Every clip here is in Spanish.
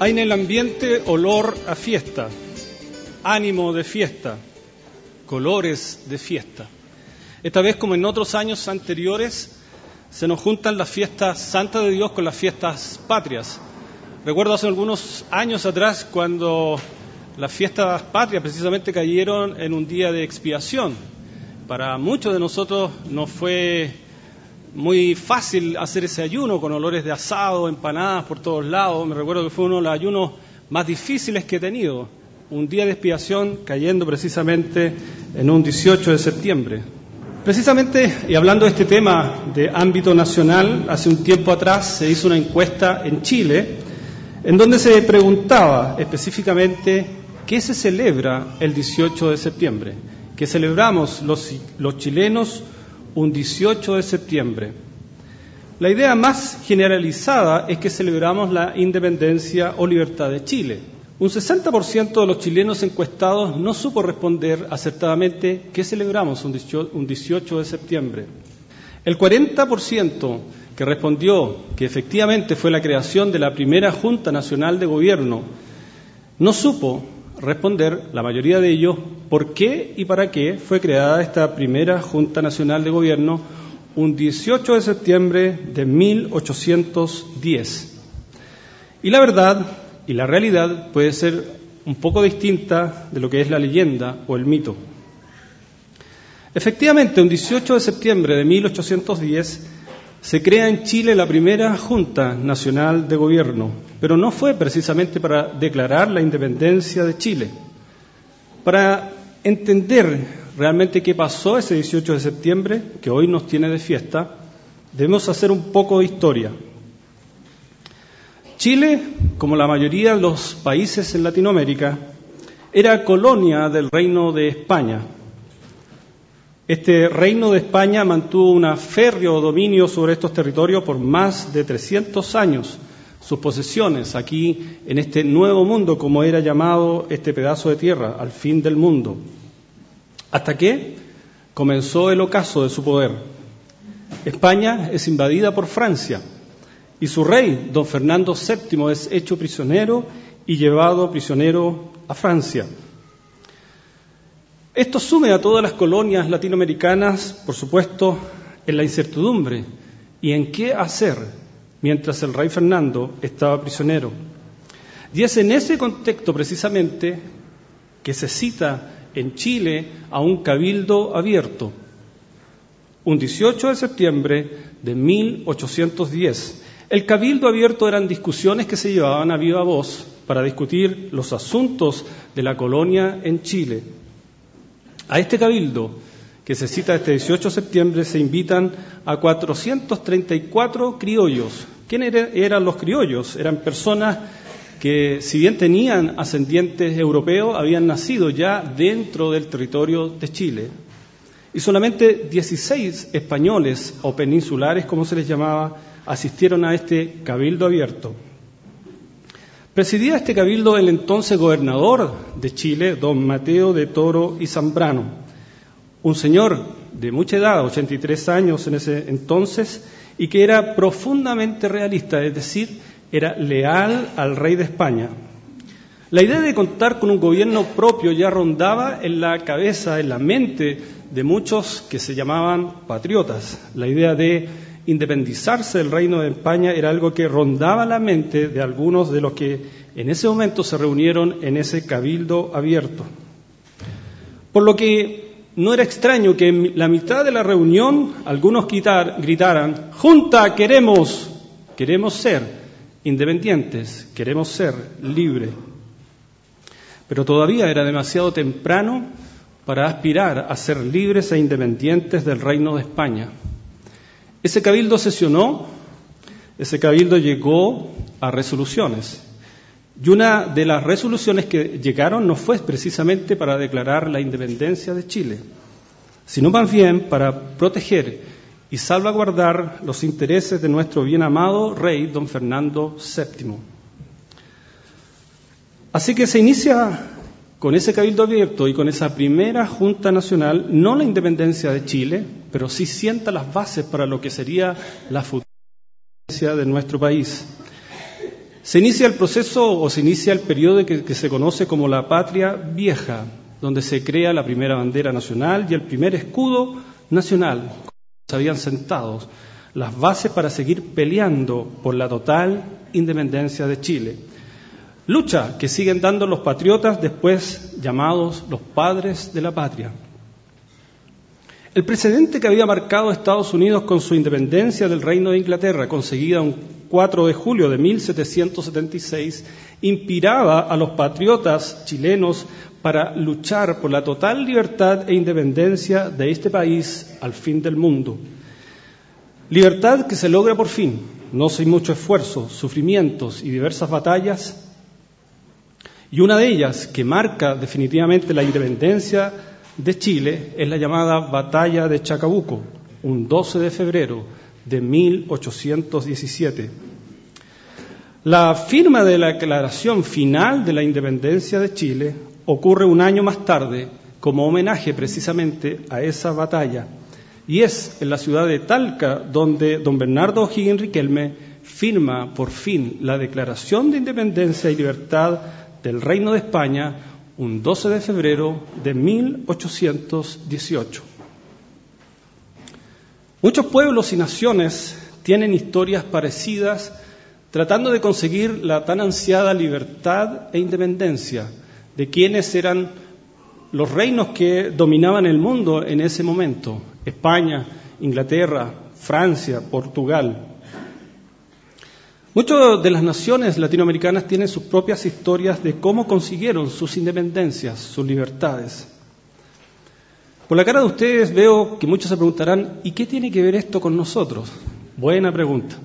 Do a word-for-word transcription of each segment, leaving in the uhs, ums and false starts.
Hay en el ambiente olor a fiesta, ánimo de fiesta, colores de fiesta. Esta vez, como en otros años anteriores, se nos juntan las fiestas santas de Dios con las fiestas patrias. Recuerdo hace algunos años atrás cuando las fiestas patrias precisamente cayeron en un día de expiación. Para muchos de nosotros no fue muy fácil hacer ese ayuno con olores de asado, empanadas por todos lados. Me recuerdo que fue uno de los ayunos más difíciles que he tenido. Un día de expiación cayendo precisamente en un dieciocho de septiembre. Precisamente, y hablando de este tema de ámbito nacional, hace un tiempo atrás se hizo una encuesta en Chile en donde se preguntaba específicamente qué se celebra el dieciocho de septiembre, que celebramos los, los chilenos un dieciocho de septiembre. La idea más generalizada es que celebramos la independencia o libertad de Chile. Un sesenta por ciento de los chilenos encuestados no supo responder acertadamente qué celebramos un dieciocho de septiembre. El cuarenta por ciento que respondió que efectivamente fue la creación de la primera Junta Nacional de Gobierno no supo responder, la mayoría de ellos, por qué y para qué fue creada esta primera Junta Nacional de Gobierno un dieciocho de septiembre de mil ochocientos diez. Y la verdad y la realidad puede ser un poco distinta de lo que es la leyenda o el mito. Efectivamente, un dieciocho de septiembre de mil ochocientos diez se crea en Chile la primera Junta Nacional de Gobierno, pero no fue precisamente para declarar la independencia de Chile. Para entender realmente qué pasó ese dieciocho de septiembre, que hoy nos tiene de fiesta, debemos hacer un poco de historia. Chile, como la mayoría de los países en Latinoamérica, era colonia del Reino de España. Este Reino de España mantuvo un férreo dominio sobre estos territorios por más de trescientos años. Sus posesiones aquí en este nuevo mundo, como era llamado este pedazo de tierra, al fin del mundo. Hasta que comenzó el ocaso de su poder. España es invadida por Francia y su rey, don Fernando séptimo, es hecho prisionero y llevado prisionero a Francia. Esto sume a todas las colonias latinoamericanas, por supuesto, en la incertidumbre y en qué hacer mientras el rey Fernando estaba prisionero. Y es en ese contexto precisamente que se cita en Chile a un cabildo abierto, un dieciocho de septiembre de mil ochocientos diez. El cabildo abierto eran discusiones que se llevaban a viva voz para discutir los asuntos de la colonia en Chile. A este cabildo, que se cita este dieciocho de septiembre, se invitan a cuatrocientos treinta y cuatro criollos. ¿Quiénes eran los criollos? Eran personas que, si bien tenían ascendientes europeos, habían nacido ya dentro del territorio de Chile. Y solamente dieciséis españoles o peninsulares, como se les llamaba, asistieron a este cabildo abierto. Presidía este cabildo el entonces gobernador de Chile, don Mateo de Toro y Zambrano, un señor de mucha edad, ochenta y tres años en ese entonces, y que era profundamente realista, es decir, era leal al rey de España. La idea de contar con un gobierno propio ya rondaba en la cabeza, en la mente de muchos que se llamaban patriotas. La idea de independizarse del Reino de España era algo que rondaba la mente de algunos de los que en ese momento se reunieron en ese cabildo abierto. Por lo que no era extraño que en la mitad de la reunión algunos gritar, gritaran: «Junta, queremos, queremos ser independientes, queremos ser libres». Pero todavía era demasiado temprano para aspirar a ser libres e independientes del Reino de España. Ese cabildo sesionó, ese cabildo llegó a resoluciones. Y una de las resoluciones que llegaron no fue precisamente para declarar la independencia de Chile, sino más bien para proteger y salvaguardar los intereses de nuestro bien amado rey, don Fernando séptimo. Así que se inicia con ese cabildo abierto y con esa primera Junta Nacional, no la independencia de Chile, pero sí sienta las bases para lo que sería la futura independencia de nuestro país. Se inicia el proceso o se inicia el periodo que, que se conoce como la Patria Vieja, donde se crea la primera bandera nacional y el primer escudo nacional. Se habían sentado las bases para seguir peleando por la total independencia de Chile. Lucha que siguen dando los patriotas, después llamados los padres de la patria. El precedente que había marcado Estados Unidos con su independencia del Reino de Inglaterra, conseguida un cuatro de julio de mil setecientos setenta y seis, inspiraba a los patriotas chilenos para luchar por la total libertad e independencia de este país al fin del mundo. Libertad que se logra por fin, no sin mucho esfuerzo, sufrimientos y diversas batallas, y una de ellas que marca definitivamente la independencia de Chile es la llamada Batalla de Chacabuco, un doce de febrero de mil ochocientos diecisiete. La firma de la declaración final de la independencia de Chile ocurre un año más tarde como homenaje precisamente a esa batalla, y es en la ciudad de Talca donde don Bernardo O'Higgins Riquelme firma por fin la Declaración de Independencia y Libertad del Reino de España un doce de febrero de mil ochocientos dieciocho. Muchos pueblos y naciones tienen historias parecidas tratando de conseguir la tan ansiada libertad e independencia de quienes eran los reinos que dominaban el mundo en ese momento: España, Inglaterra, Francia, Portugal. Muchas de las naciones latinoamericanas tienen sus propias historias de cómo consiguieron sus independencias, sus libertades. Por la cara de ustedes veo que muchos se preguntarán, ¿y qué tiene que ver esto con nosotros? Buena pregunta.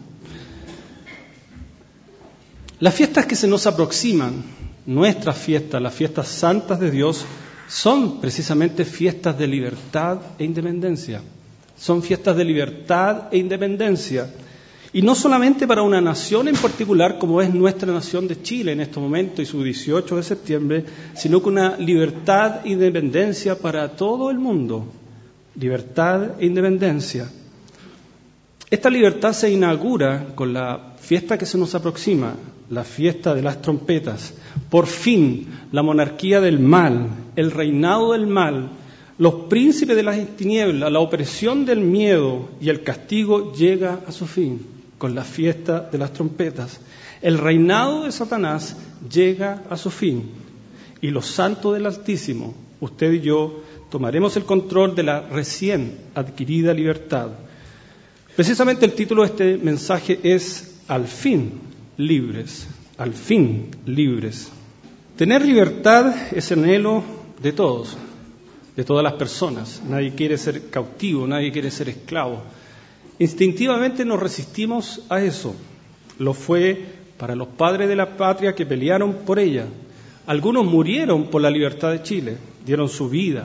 Las fiestas que se nos aproximan, nuestras fiestas, las fiestas santas de Dios, son precisamente fiestas de libertad e independencia. Son fiestas de libertad e independencia. Y no solamente para una nación en particular, como es nuestra nación de Chile en estos momentos y su dieciocho de septiembre, sino con una libertad e independencia para todo el mundo. Libertad e independencia. Esta libertad se inaugura con la fiesta que se nos aproxima, la fiesta de las trompetas. Por fin, la monarquía del mal, el reinado del mal, los príncipes de las tinieblas, la opresión del miedo y el castigo llega a su fin con la fiesta de las trompetas. El reinado de Satanás llega a su fin y los santos del Altísimo, usted y yo, tomaremos el control de la recién adquirida libertad. Precisamente el título de este mensaje es Al fin libres, al fin libres. Tener libertad es el anhelo de todos, de todas las personas. Nadie quiere ser cautivo, nadie quiere ser esclavo. Instintivamente nos resistimos a eso. Lo fue para los padres de la patria que pelearon por ella. Algunos murieron por la libertad de Chile, dieron su vida.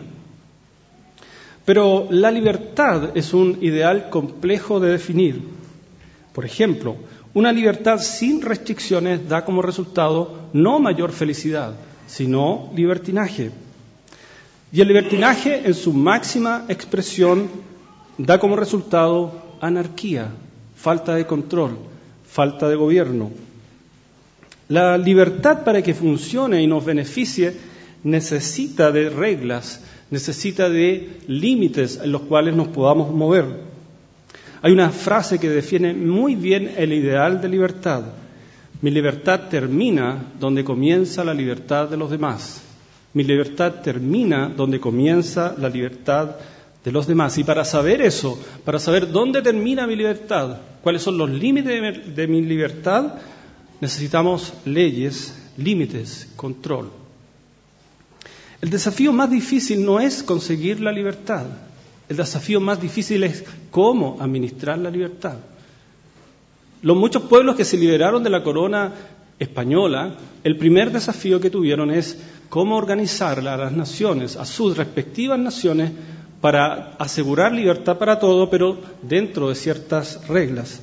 Pero la libertad es un ideal complejo de definir. Por ejemplo, una libertad sin restricciones da como resultado no mayor felicidad, sino libertinaje. Y el libertinaje, en su máxima expresión, da como resultado anarquía, falta de control, falta de gobierno. La libertad, para que funcione y nos beneficie, necesita de reglas, necesita de límites en los cuales nos podamos mover. Hay una frase que define muy bien el ideal de libertad. Mi libertad termina donde comienza la libertad de los demás. Mi libertad termina donde comienza la libertad de los demás. Y para saber eso, para saber dónde termina mi libertad, cuáles son los límites de mi libertad, necesitamos leyes, límites, control. El desafío más difícil no es conseguir la libertad. El desafío más difícil es cómo administrar la libertad. Los muchos pueblos que se liberaron de la corona española, el primer desafío que tuvieron es cómo organizar a las naciones, a sus respectivas naciones, para asegurar libertad para todo, pero dentro de ciertas reglas.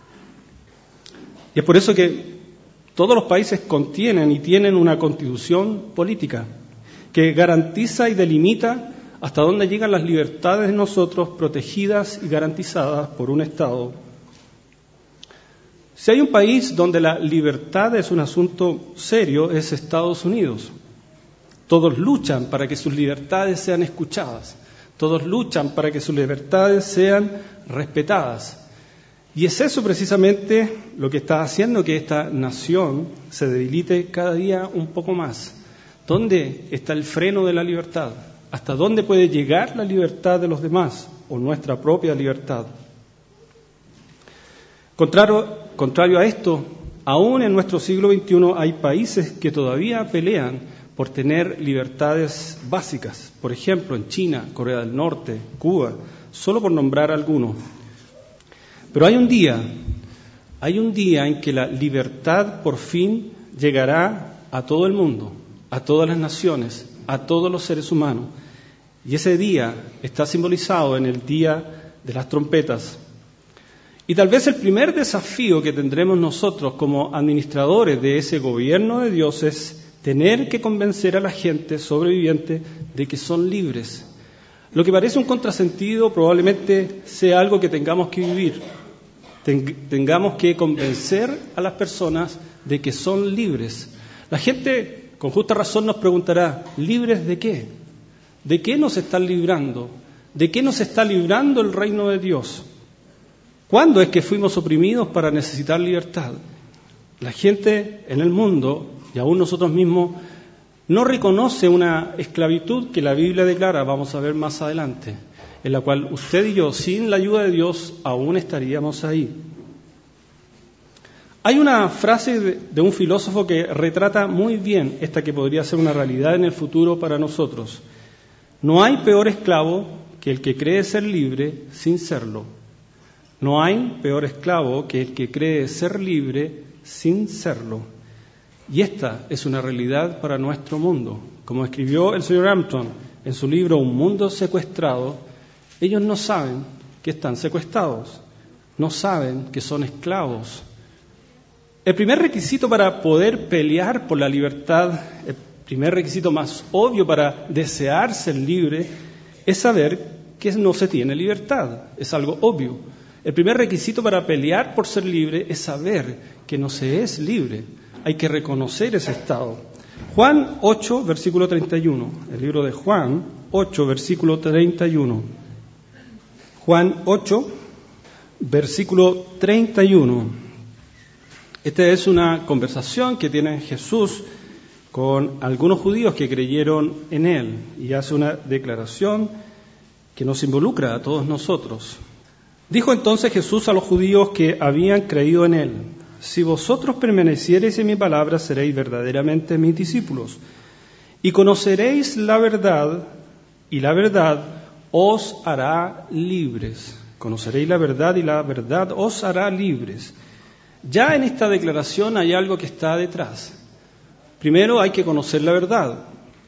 Y es por eso que todos los países contienen y tienen una constitución política que garantiza y delimita hasta dónde llegan las libertades de nosotros, protegidas y garantizadas por un Estado. Si hay un país donde la libertad es un asunto serio, es Estados Unidos. Todos luchan para que sus libertades sean escuchadas. Todos luchan para que sus libertades sean respetadas. Y es eso precisamente lo que está haciendo que esta nación se debilite cada día un poco más. ¿Dónde está el freno de la libertad? ¿Hasta dónde puede llegar la libertad de los demás o nuestra propia libertad? Contrario, contrario a esto, aún en nuestro siglo veintiuno hay países que todavía pelean por tener libertades básicas. Por ejemplo, en China, Corea del Norte, Cuba, solo por nombrar algunos. Pero hay un día, hay un día en que la libertad por fin llegará a todo el mundo, a todas las naciones, a todos los seres humanos. Y ese día está simbolizado en el día de las trompetas. Y tal vez el primer desafío que tendremos nosotros como administradores de ese gobierno de Dios es tener que convencer a la gente sobreviviente de que son libres. Lo que parece un contrasentido probablemente sea algo que tengamos que vivir. Tengamos que convencer a las personas de que son libres. La gente con justa razón nos preguntará, ¿libres de qué? ¿De qué nos están librando? ¿De qué nos está librando el reino de Dios? ¿Cuándo es que fuimos oprimidos para necesitar libertad? La gente en el mundo, y aún nosotros mismos, no reconoce una esclavitud que la Biblia declara, vamos a ver más adelante, en la cual usted y yo, sin la ayuda de Dios, aún estaríamos ahí. Hay una frase de, de un filósofo que retrata muy bien esta que podría ser una realidad en el futuro para nosotros. No hay peor esclavo que el que cree ser libre sin serlo. No hay peor esclavo que el que cree ser libre sin serlo. Y esta es una realidad para nuestro mundo. Como escribió el señor Hampton en su libro Un mundo secuestrado, ellos no saben que están secuestrados, no saben que son esclavos. El primer requisito para poder pelear por la libertad, el primer requisito más obvio para desear ser libre, es saber que no se tiene libertad. Es algo obvio. El primer requisito para pelear por ser libre es saber que no se es libre. Hay que reconocer ese estado. Juan ocho, versículo treinta y uno. El libro de Juan ocho, versículo treinta y uno. Juan ocho, versículo treinta y uno. Esta es una conversación que tiene Jesús con algunos judíos que creyeron en Él y hace una declaración que nos involucra a todos nosotros. Dijo entonces Jesús a los judíos que habían creído en Él: si vosotros permaneciereis en mi palabra, seréis verdaderamente mis discípulos, y conoceréis la verdad, y la verdad os hará libres. Conoceréis la verdad, y la verdad os hará libres. Ya en esta declaración hay algo que está detrás. Primero hay que conocer la verdad.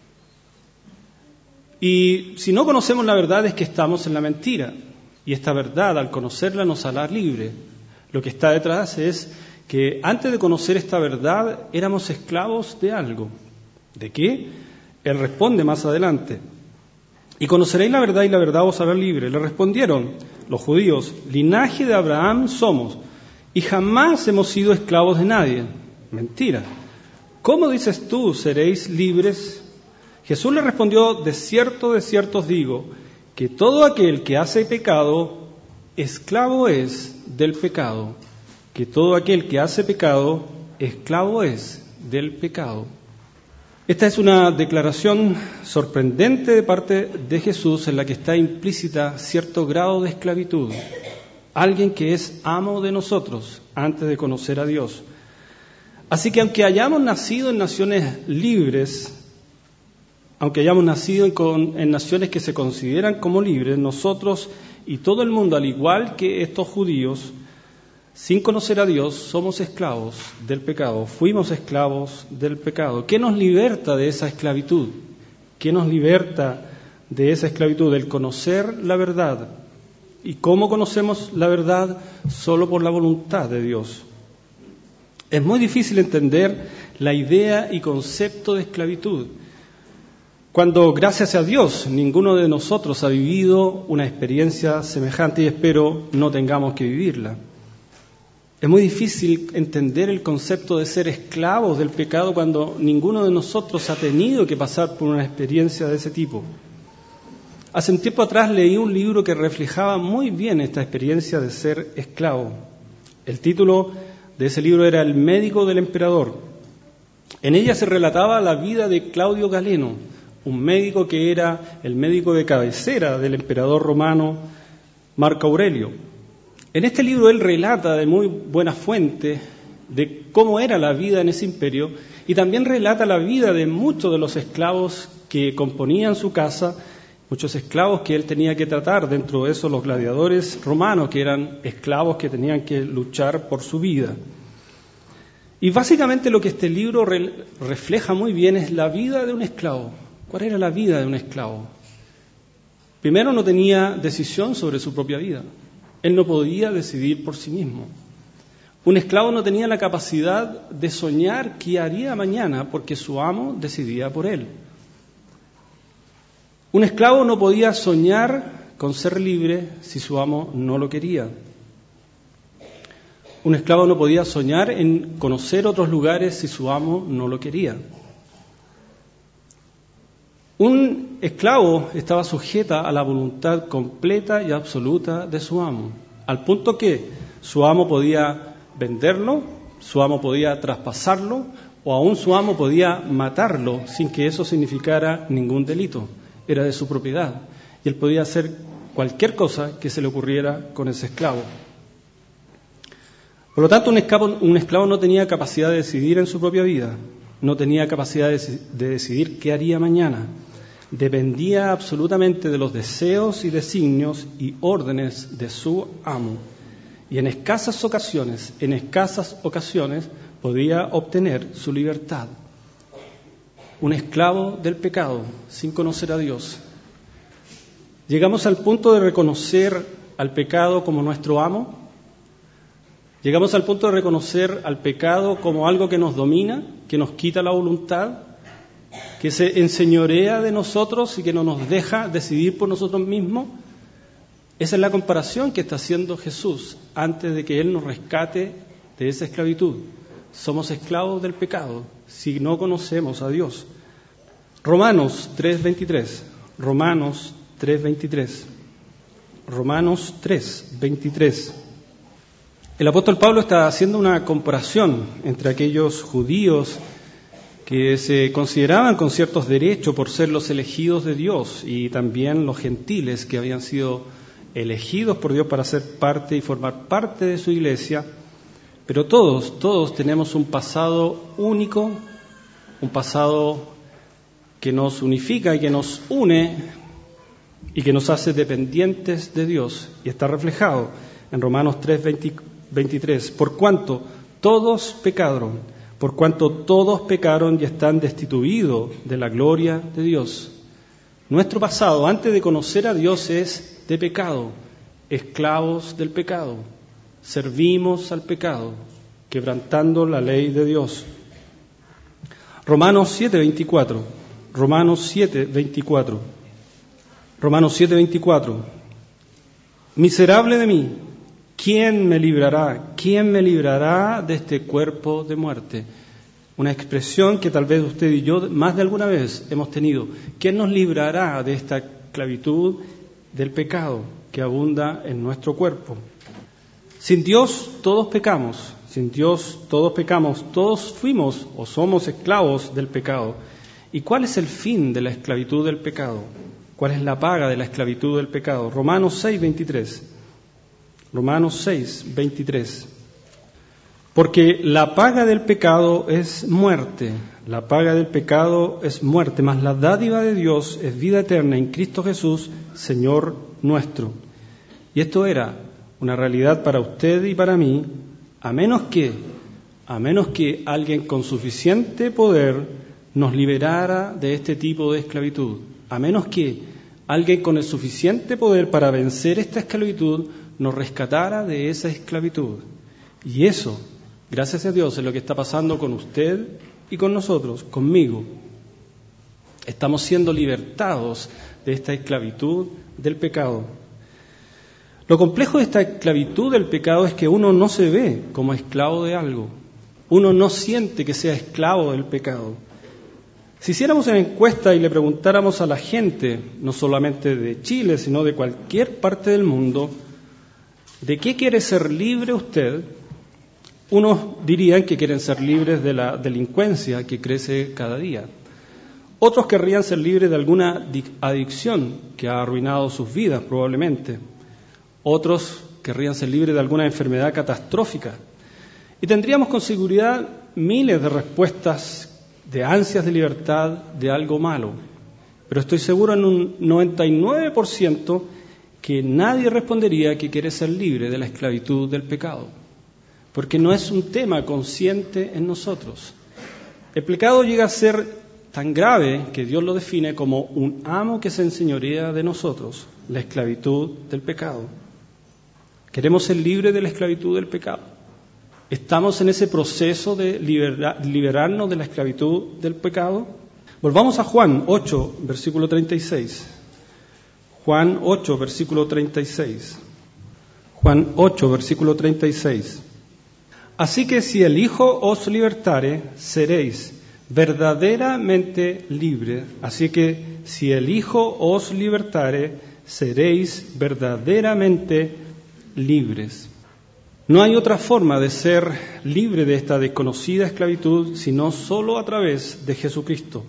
Y si no conocemos la verdad es que estamos en la mentira. Y esta verdad, al conocerla, nos hará libre. Lo que está detrás es que antes de conocer esta verdad éramos esclavos de algo. ¿De qué? Él responde más adelante: y conoceréis la verdad y la verdad os hará libre. Le respondieron los judíos: linaje de Abraham somos y jamás hemos sido esclavos de nadie. Mentira. ¿Cómo dices tú, seréis libres? Jesús le respondió: de cierto, de cierto os digo, que todo aquel que hace pecado, esclavo es del pecado. Que todo aquel que hace pecado, esclavo es del pecado. Esta es una declaración sorprendente de parte de Jesús en la que está implícita cierto grado de esclavitud. Alguien que es amo de nosotros antes de conocer a Dios. Así que aunque hayamos nacido en naciones libres, aunque hayamos nacido en, con, en naciones que se consideran como libres, nosotros y todo el mundo, al igual que estos judíos, sin conocer a Dios, somos esclavos del pecado, fuimos esclavos del pecado. ¿Qué nos liberta de esa esclavitud? ¿Qué nos liberta de esa esclavitud? El conocer la verdad. ¿Y cómo conocemos la verdad? Solo por la voluntad de Dios. Es muy difícil entender la idea y concepto de esclavitud, cuando, gracias a Dios, ninguno de nosotros ha vivido una experiencia semejante y espero no tengamos que vivirla. Es muy difícil entender el concepto de ser esclavos del pecado cuando ninguno de nosotros ha tenido que pasar por una experiencia de ese tipo. Hace un tiempo atrás leí un libro que reflejaba muy bien esta experiencia de ser esclavo. El título de ese libro era El médico del emperador. En ella se relataba la vida de Claudio Galeno, un médico que era el médico de cabecera del emperador romano Marco Aurelio. En este libro él relata de muy buena fuente de cómo era la vida en ese imperio y también relata la vida de muchos de los esclavos que componían su casa, muchos esclavos que él tenía que tratar, dentro de eso los gladiadores romanos, que eran esclavos que tenían que luchar por su vida. Y básicamente lo que este libro re- refleja muy bien es la vida de un esclavo. ¿Cuál era la vida de un esclavo? Primero, no tenía decisión sobre su propia vida. Él no podía decidir por sí mismo. Un esclavo no tenía la capacidad de soñar qué haría mañana porque su amo decidía por él. Un esclavo no podía soñar con ser libre si su amo no lo quería. Un esclavo no podía soñar en conocer otros lugares si su amo no lo quería. Un esclavo estaba sujeta a la voluntad completa y absoluta de su amo, al punto que su amo podía venderlo, su amo podía traspasarlo o aún su amo podía matarlo sin que eso significara ningún delito. Era de su propiedad y él podía hacer cualquier cosa que se le ocurriera con ese esclavo. Por lo tanto, un esclavo, un esclavo no tenía capacidad de decidir en su propia vida, no tenía capacidad de, de decidir qué haría mañana. Dependía absolutamente de los deseos y designios y órdenes de su amo. Y en escasas ocasiones, en escasas ocasiones, podía obtener su libertad. Un esclavo del pecado, sin conocer a Dios. Llegamos al punto de reconocer al pecado como nuestro amo. Llegamos al punto de reconocer al pecado como algo que nos domina, que nos quita la voluntad, que se enseñorea de nosotros y que no nos deja decidir por nosotros mismos. Esa es la comparación que está haciendo Jesús antes de que Él nos rescate de esa esclavitud. Somos esclavos del pecado si no conocemos a Dios. Romanos tres veintitrés. Romanos tres veintitrés. Romanos tres veintitrés. El apóstol Pablo está haciendo una comparación entre aquellos judíos que se consideraban con ciertos derechos por ser los elegidos de Dios y también los gentiles que habían sido elegidos por Dios para ser parte y formar parte de su iglesia. Pero todos, todos tenemos un pasado único, un pasado que nos unifica y que nos une y que nos hace dependientes de Dios. Y está reflejado en Romanos tres veintitrés. Por cuanto todos pecaron, por cuanto todos pecaron y están destituidos de la gloria de Dios. Nuestro pasado, antes de conocer a Dios, es de pecado, esclavos del pecado. Servimos al pecado, quebrantando la ley de Dios. Romanos siete veinticuatro. Romanos siete veinticuatro. Romanos siete veinticuatro. Miserable de mí, ¿quién me librará? ¿Quién me librará de este cuerpo de muerte? Una expresión que tal vez usted y yo más de alguna vez hemos tenido. ¿Quién nos librará de esta esclavitud del pecado que abunda en nuestro cuerpo? Sin Dios todos pecamos, sin Dios todos pecamos, todos fuimos o somos esclavos del pecado. ¿Y cuál es el fin de la esclavitud del pecado? ¿Cuál es la paga de la esclavitud del pecado? Romanos seis veintitrés. Romanos seis veintitrés. Porque la paga del pecado es muerte, la paga del pecado es muerte, mas la dádiva de Dios es vida eterna en Cristo Jesús, Señor nuestro. Y esto era una realidad para usted y para mí, a menos que, a menos que alguien con suficiente poder nos liberara de este tipo de esclavitud, a menos que alguien con el suficiente poder para vencer esta esclavitud nos rescatara de esa esclavitud. Y eso, gracias a Dios, es lo que está pasando con usted y con nosotros, conmigo. Estamos siendo libertados de esta esclavitud del pecado. Lo complejo de esta esclavitud del pecado es que uno no se ve como esclavo de algo. Uno no siente que sea esclavo del pecado. Si hiciéramos una encuesta y le preguntáramos a la gente, no solamente de Chile, sino de cualquier parte del mundo, ¿de qué quiere ser libre usted? Unos dirían que quieren ser libres de la delincuencia que crece cada día. Otros querrían ser libres de alguna adicción que ha arruinado sus vidas, probablemente. Otros querrían ser libres de alguna enfermedad catastrófica. Y tendríamos con seguridad miles de respuestas de ansias de libertad de algo malo. Pero estoy seguro en un noventa y nueve por ciento que nadie respondería que quiere ser libre de la esclavitud del pecado. Porque no es un tema consciente en nosotros. El pecado llega a ser tan grave que Dios lo define como un amo que se enseñorea de nosotros, la esclavitud del pecado. ¿Queremos ser libres de la esclavitud del pecado? ¿Estamos en ese proceso de liberar, liberarnos de la esclavitud del pecado? Volvamos a Juan ocho, versículo treinta y seis. Juan ocho, versículo treinta y seis. Juan ocho, versículo treinta y seis. Así que si el Hijo os libertare, seréis verdaderamente libres. Así que si el Hijo os libertare, seréis verdaderamente libres. No hay otra forma de ser libre de esta desconocida esclavitud sino solo a través de Jesucristo.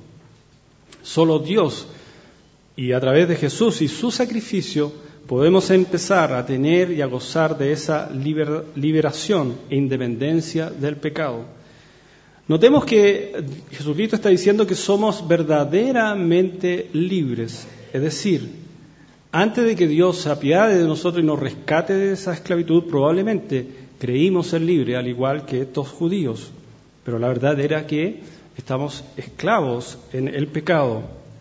Solo Dios y a través de Jesús y su sacrificio podemos empezar a tener y a gozar de esa liber- liberación e independencia del pecado. Notemos que Jesucristo está diciendo que somos verdaderamente libres, es decir, antes de que Dios se apiade de nosotros y nos rescate de esa esclavitud, probablemente creímos ser libres, al igual que estos judíos. Pero la verdad era que estamos esclavos en el pecado.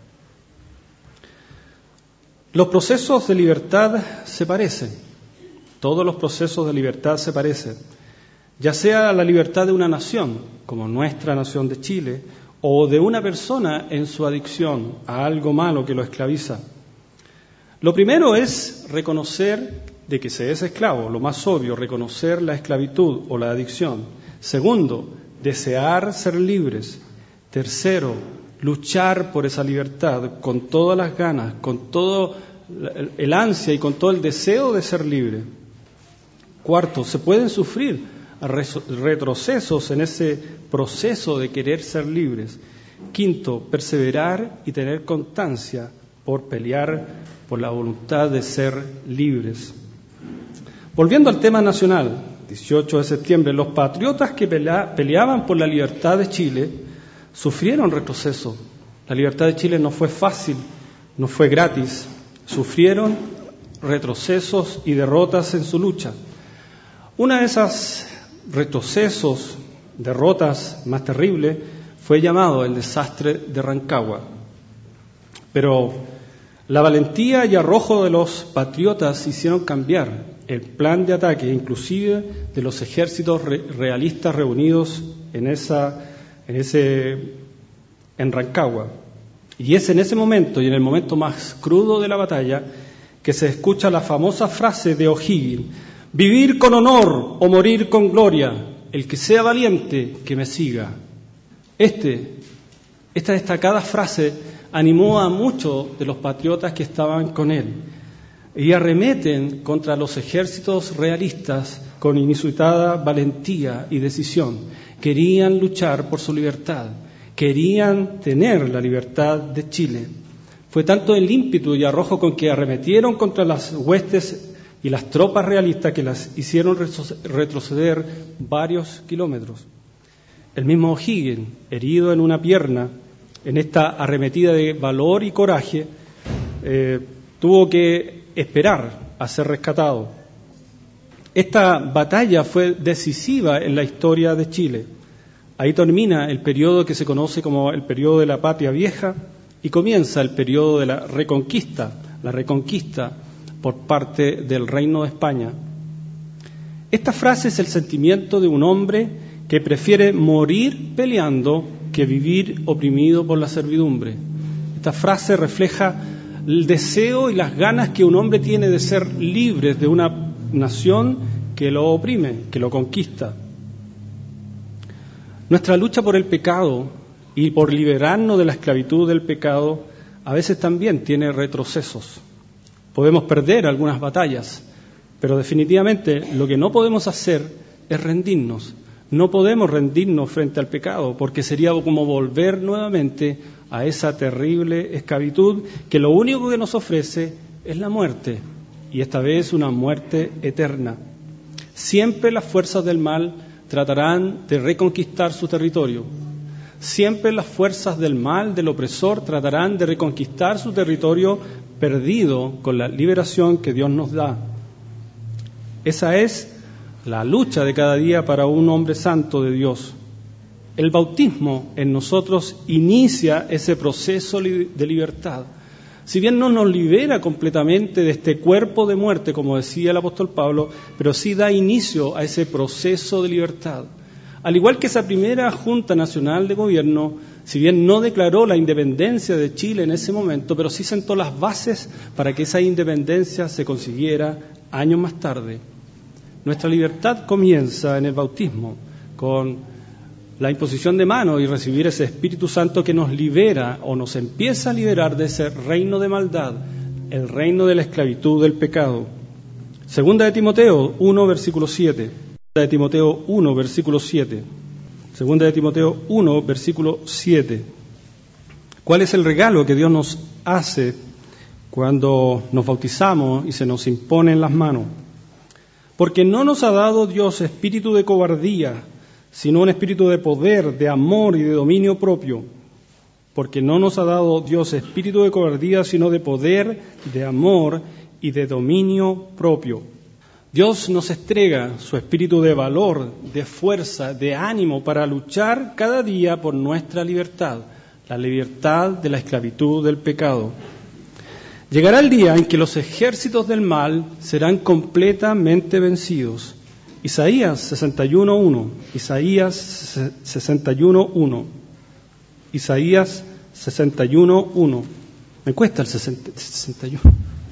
Los procesos de libertad se parecen. Todos los procesos de libertad se parecen. Ya sea la libertad de una nación, como nuestra nación de Chile, o de una persona en su adicción a algo malo que lo esclaviza. Lo primero es reconocer de que se es esclavo, lo más obvio, reconocer la esclavitud o la adicción. Segundo, desear ser libres. Tercero, luchar por esa libertad con todas las ganas, con todo el ansia y con todo el deseo de ser libre. Cuarto, se pueden sufrir retrocesos en ese proceso de querer ser libres. Quinto, perseverar y tener constancia por pelear por la voluntad de ser libres. Volviendo al tema nacional, dieciocho de septiembre, los patriotas que peleaban por la libertad de Chile sufrieron retroceso. La libertad de Chile no fue fácil, no fue gratis. Sufrieron retrocesos y derrotas en su lucha. Una de esas retrocesos, derrotas más terribles, fue llamado el desastre de Rancagua. Pero la valentía y arrojo de los patriotas hicieron cambiar el plan de ataque, inclusive de los ejércitos re- realistas reunidos en esa, en ese, en Rancagua. Y es en ese momento y en el momento más crudo de la batalla que se escucha la famosa frase de O'Higgins: vivir con honor o morir con gloria, el que sea valiente que me siga. Este, esta destacada frase animó a muchos de los patriotas que estaban con él y arremeten contra los ejércitos realistas con inusitada valentía y decisión. Querían luchar por su libertad, querían tener la libertad de Chile. Fue tanto el ímpetu y arrojo con que arremetieron contra las huestes y las tropas realistas que las hicieron retroceder varios kilómetros. El mismo O'Higgins, herido en una pierna, en esta arremetida de valor y coraje, eh, tuvo que esperar a ser rescatado. Esta batalla fue decisiva en la historia de Chile. Ahí termina el periodo que se conoce como el periodo de la Patria Vieja y comienza el periodo de la Reconquista, la Reconquista por parte del Reino de España. Esta frase es el sentimiento de un hombre que prefiere morir peleando que vivir oprimido por la servidumbre. Esta frase refleja el deseo y las ganas que un hombre tiene de ser libre de una nación que lo oprime, que lo conquista. Nuestra lucha por el pecado y por liberarnos de la esclavitud del pecado a veces también tiene retrocesos. Podemos perder algunas batallas, pero definitivamente lo que no podemos hacer es rendirnos. No podemos rendirnos frente al pecado, porque sería como volver nuevamente a esa terrible esclavitud que lo único que nos ofrece es la muerte, y esta vez una muerte eterna. Siempre las fuerzas del mal tratarán de reconquistar su territorio. Siempre las fuerzas del mal, del opresor, tratarán de reconquistar su territorio perdido con la liberación que Dios nos da. Esa es la lucha de cada día para un hombre santo de Dios. El bautismo en nosotros inicia ese proceso de libertad. Si bien no nos libera completamente de este cuerpo de muerte, como decía el apóstol Pablo, pero sí da inicio a ese proceso de libertad. Al igual que esa primera Junta Nacional de Gobierno, si bien no declaró la independencia de Chile en ese momento, pero sí sentó las bases para que esa independencia se consiguiera años más tarde. Nuestra libertad comienza en el bautismo, con la imposición de manos y recibir ese Espíritu Santo que nos libera o nos empieza a liberar de ese reino de maldad, el reino de la esclavitud del pecado. Segunda de Timoteo uno, versículo siete. Segunda de Timoteo uno, versículo siete. Segunda de Timoteo uno, versículo siete. ¿Cuál es el regalo que Dios nos hace cuando nos bautizamos y se nos impone en las manos? Porque no nos ha dado Dios espíritu de cobardía, sino un espíritu de poder, de amor y de dominio propio. Porque no nos ha dado Dios espíritu de cobardía, sino de poder, de amor y de dominio propio. Dios nos entrega su espíritu de valor, de fuerza, de ánimo para luchar cada día por nuestra libertad, la libertad de la esclavitud del pecado. Llegará el día en que los ejércitos del mal serán completamente vencidos. Isaías sesenta y uno, uno. Isaías sesenta y uno, uno. Isaías sesenta y uno, uno. Me cuesta el sesenta y uno.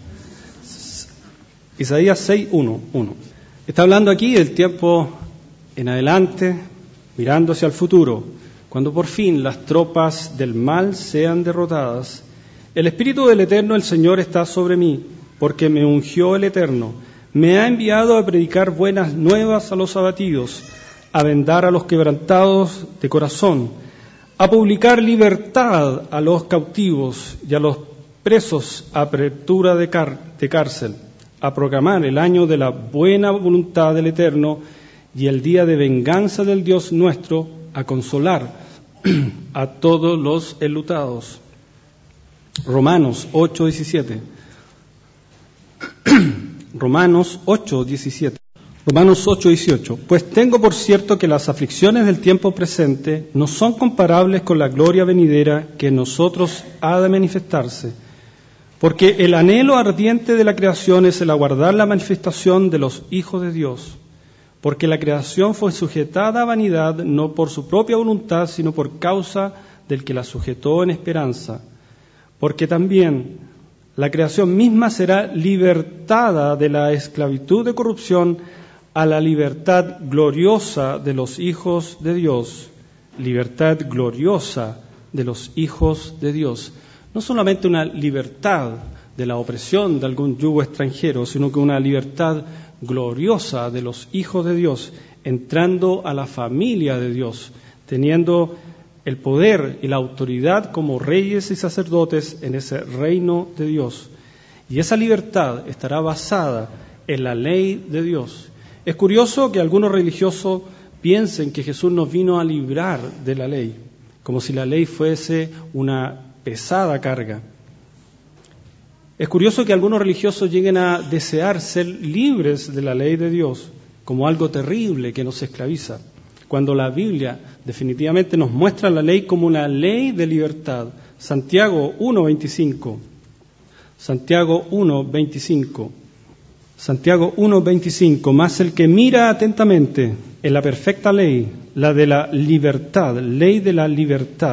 Isaías seis, uno, uno. Está hablando aquí del tiempo en adelante, mirando hacia el futuro, cuando por fin las tropas del mal sean derrotadas. El Espíritu del Eterno, el Señor, está sobre mí, porque me ungió el Eterno. Me ha enviado a predicar buenas nuevas a los abatidos, a vendar a los quebrantados de corazón, a publicar libertad a los cautivos y a los presos apertura de, car- de cárcel, a proclamar el año de la buena voluntad del Eterno y el día de venganza del Dios nuestro, a consolar a todos los enlutados. Romanos ocho, diecisiete. Romanos ocho, diecisiete. Romanos ocho, dieciocho. Pues tengo por cierto que las aflicciones del tiempo presente no son comparables con la gloria venidera que en nosotros ha de manifestarse. Porque el anhelo ardiente de la creación es el aguardar la manifestación de los hijos de Dios. Porque la creación fue sujetada a vanidad no por su propia voluntad, sino por causa del que la sujetó en esperanza. Porque también la creación misma será libertada de la esclavitud de corrupción a la libertad gloriosa de los hijos de Dios. Libertad gloriosa de los hijos de Dios. No solamente una libertad de la opresión de algún yugo extranjero, sino que una libertad gloriosa de los hijos de Dios, entrando a la familia de Dios, teniendo el poder y la autoridad como reyes y sacerdotes en ese reino de Dios. Y esa libertad estará basada en la ley de Dios. Es curioso que algunos religiosos piensen que Jesús nos vino a librar de la ley, como si la ley fuese una pesada carga. Es curioso que algunos religiosos lleguen a desear ser libres de la ley de Dios como algo terrible que nos esclaviza, cuando la Biblia definitivamente nos muestra la ley como una ley de libertad. Santiago uno, veinticinco. Santiago uno, veinticinco. Santiago uno, veinticinco. Mas el que mira atentamente en la perfecta ley, la de la libertad, ley de la libertad,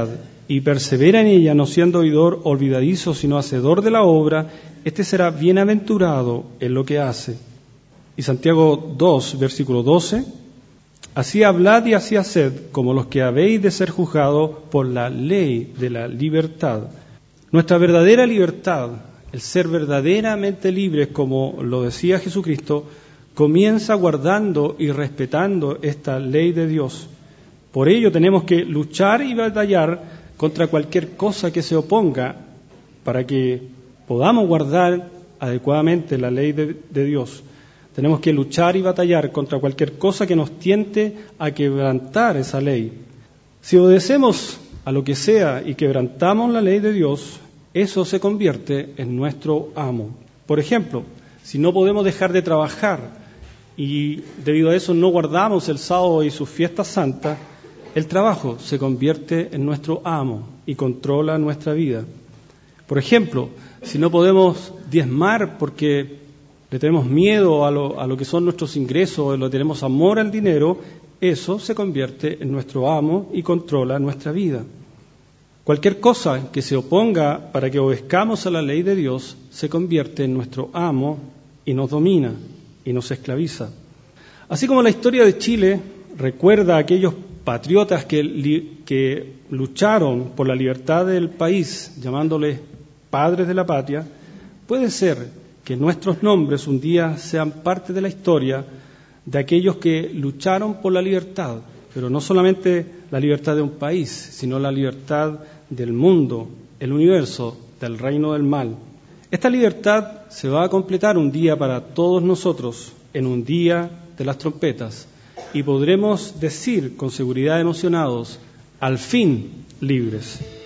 y persevera en ella, no siendo oidor olvidadizo, sino hacedor de la obra, este será bienaventurado en lo que hace. Y Santiago dos, versículo doce, así hablad y así haced, como los que habéis de ser juzgados por la ley de la libertad. Nuestra verdadera libertad, el ser verdaderamente libres, como lo decía Jesucristo, comienza guardando y respetando esta ley de Dios. Por ello tenemos que luchar y batallar contra cualquier cosa que se oponga para que podamos guardar adecuadamente la ley de, de Dios. Tenemos que luchar y batallar contra cualquier cosa que nos tiente a quebrantar esa ley. Si obedecemos a lo que sea y quebrantamos la ley de Dios, eso se convierte en nuestro amo. Por ejemplo, si no podemos dejar de trabajar y debido a eso no guardamos el sábado y sus fiestas santas, el trabajo se convierte en nuestro amo y controla nuestra vida. Por ejemplo, si no podemos diezmar porque le tenemos miedo a lo, a lo que son nuestros ingresos o le tenemos amor al dinero, eso se convierte en nuestro amo y controla nuestra vida. Cualquier cosa que se oponga para que obedezcamos a la ley de Dios se convierte en nuestro amo y nos domina y nos esclaviza. Así como la historia de Chile recuerda a aquellos patriotas que, que lucharon por la libertad del país, llamándoles padres de la patria, puede ser que nuestros nombres un día sean parte de la historia de aquellos que lucharon por la libertad, pero no solamente la libertad de un país, sino la libertad del mundo, el universo, del reino del mal. Esta libertad se va a completar un día para todos nosotros, en un día de las trompetas, y podremos decir con seguridad emocionados, al fin libres.